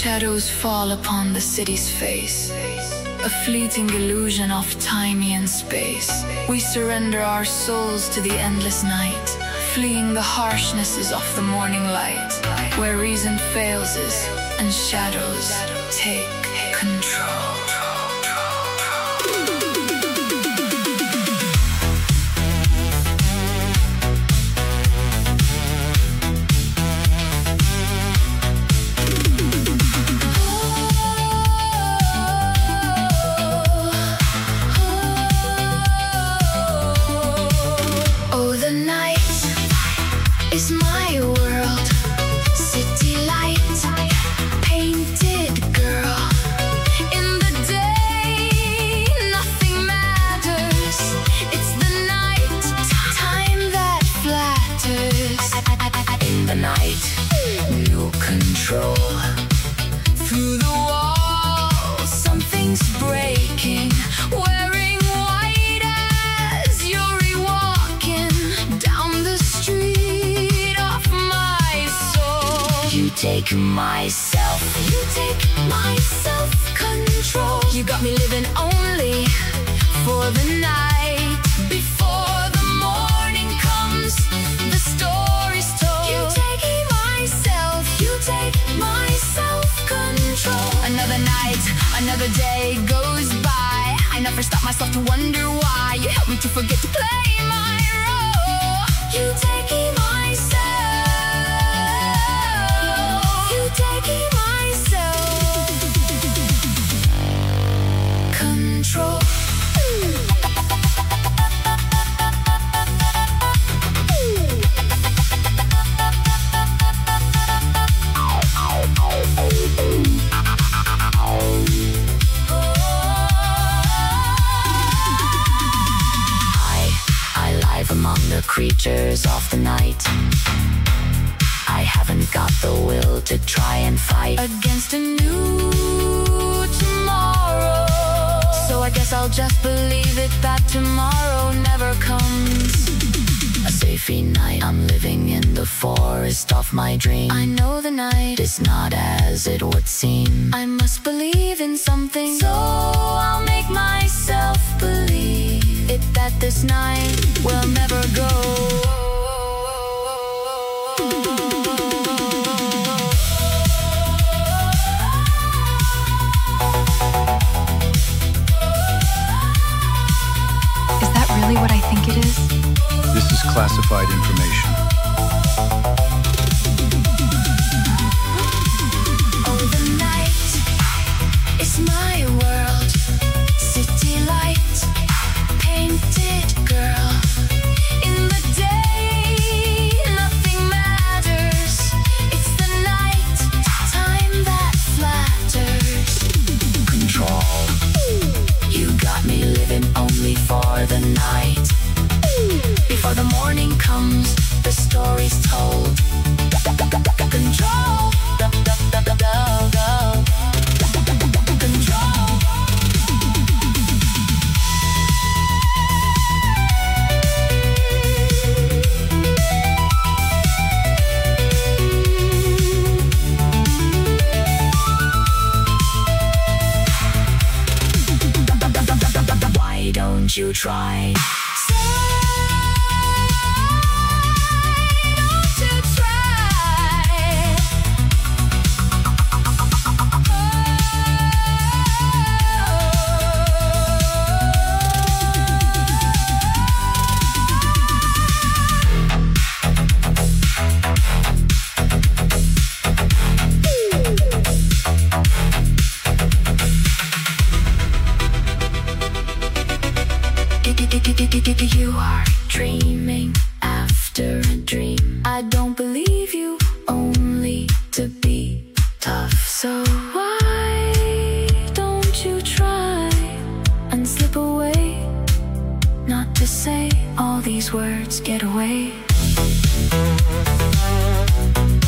Shadows fall upon the city's face, a fleeting illusion of time and space. We surrender our souls to the endless night, fleeing the harshnesses of the morning light, where reason fails us and shadows take control. Is my world, city light, painted girl. In the day, nothing matters. It's the night, time that flatters. In the night, new control. Through the wall, something's breaking. Wearing white as you're walking down the street. You take my self-control. You got me living only for the night. Before the morning comes, the story's told. You take my self-control. Another night, another day goes by. I never stop myself to wonder why. You help me to forget to play my role. You take my self. Taking myself control. I live among the creatures of the night. I haven't got the will to try and fight against a new tomorrow. So I guess I'll just believe it that tomorrow never comes. A safety night, I'm living in the forest of my dream. I know the night is not as it would seem. I must believe in something, so I'll make myself believe it that this night will never go. Really what I think it is? This is classified information. Oh, the night is my world, city light, painted girl. In the day, nothing matters. It's the night, time that flatters. Control. You got me living only for the night. Before the morning comes, the story's told. Control. Control. Why don't you try? You are dreaming after a dream. I don't believe you, only to be tough. So why don't you try and slip away? Not to say all these words get away.